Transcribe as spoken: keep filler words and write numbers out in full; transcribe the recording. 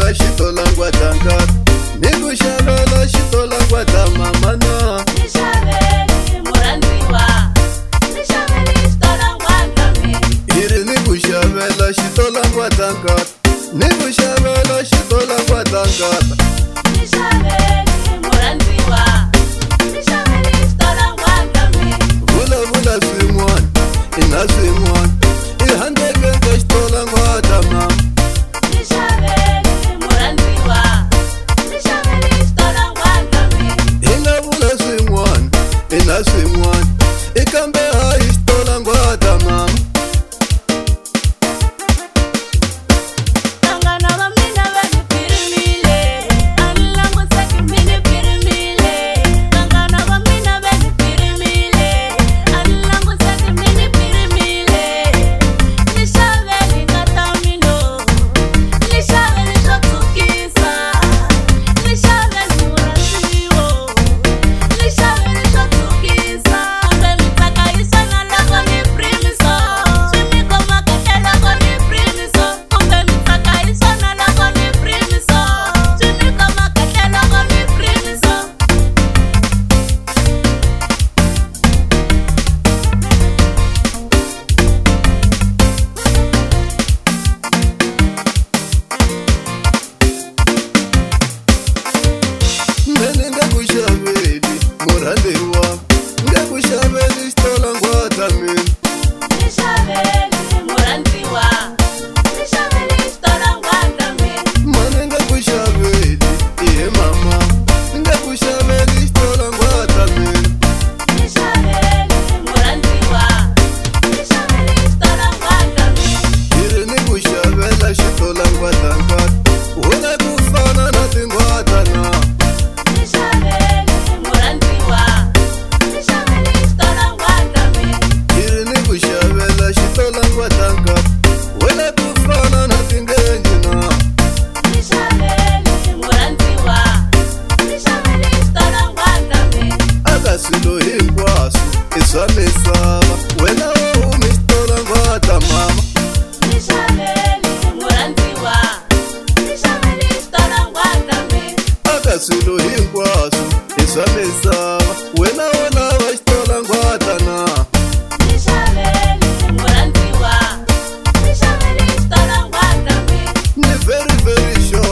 xavela xitola ngwadanga ni ku xavela xitola ngwada mama na ni xaveli murhandziwa ni xaveli xitola ngwada mi hi ri ni ku xavela xitola ngwadanga ni ku xavela xitola ngwadanga ni xaveli murhandziwa ni xaveli xitola ngwada mi vulavula swin'wana i na swin'wana i handleke ka xitola ngwada mama ni xaveli murhandziwa ni xaveli xitola ngwada mi hi nga vula swin'wana i na swin'wana i kambe hayi xitola ngwada mama vanghana va mina va ni pirimile a ni languseki mi ni pirimile vanghana va mina va ni pirimile a ni languseki mi ni pirimile ni xaveli ngata mino ni xaveli swo tsukisa ni xaveli murhandziwo ni xaveli swo tsukisa kambe mi tsaka hi swona loko ni primiso swi mi khoma kahle loko ni primiso kumbe mi tsaka hi swona loko ni primiso swi mi khoma kahle loko ni primiso mene nga ku xaveli murhandziwa nga ku xaveli xitola ngwada mina ni xaveli murhandziwa ni xaveli xitola ngwada mi mane nga ku xaveli iye mama nga ku xaveli xitola ngwada mina ni xaveli murhandziwa ni xaveli xitola ngwada mi hi ri ni ku xavela xitola ngwadanga wena ku fana na tingwada na ni xaveli murhandziwa ni xaveli xitola ngwada mi hi ri ni ku xavela xitola ngwadanga wena ku fana na tingenji na ni xaveli murhandziwa ni xaveli xitola ngwada mi aka swilo hinkwaswo i swa misava wena wo humi xitola ngwada mama ni xaveli murhandziwa ni xaveli xitola ngwada mi aka swilo hinkwaswo i swa misava wena wo lava xitola ngwada na ni xaveli murhandziwa ni xaveli xitola ngwada mi ni very very sure